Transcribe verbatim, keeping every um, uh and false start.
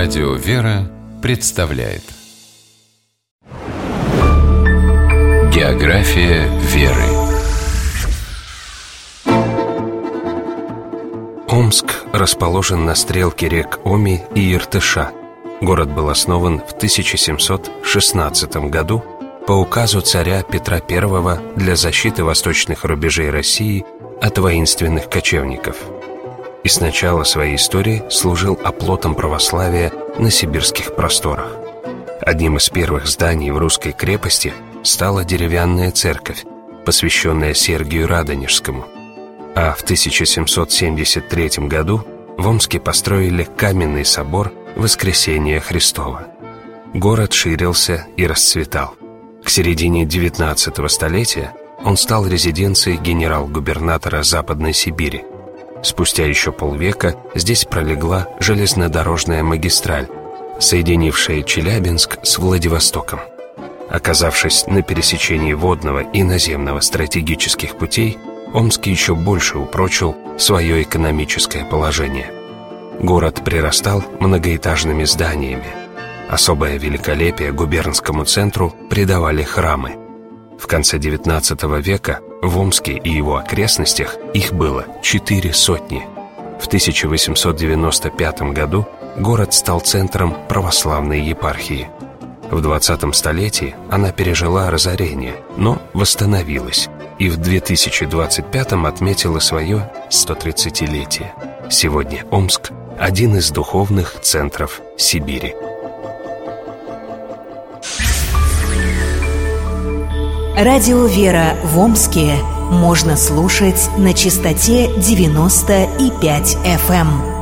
Радио «Вера» представляет География веры. Омск расположен на стрелке рек Оми и Иртыша. Город был основан в тысяча семьсот шестнадцатом году по указу царя Петра Первого для защиты восточных рубежей России от воинственных кочевников. И с начала своей истории служил оплотом православия на сибирских просторах. Одним из первых зданий в русской крепости стала деревянная церковь, посвященная Сергию Радонежскому. А в тысяча семьсот семьдесят третьем году в Омске построили каменный собор Воскресения Христова. Город ширился и расцветал. К середине девятнадцатого столетия он стал резиденцией генерал-губернатора Западной Сибири. Спустя еще полвека здесь пролегла железнодорожная магистраль, соединившая Челябинск с Владивостоком. Оказавшись на пересечении водного и наземного стратегических путей, Омск еще больше упрочил свое экономическое положение. Город прирастал многоэтажными зданиями. Особое великолепие губернскому центру придавали храмы. В конце девятнадцатого века в Омске и его окрестностях их было четыре сотни. В тысяча восемьсот девяносто пятом году город стал центром православной епархии. В двадцатом столетии она пережила разорение, но восстановилась и в две тысячи двадцать пятом отметила свое сто тридцатилетие. Сегодня Омск – один из духовных центров Сибири. Радио «Вера» в Омске можно слушать на частоте девяносто и пять эф эм.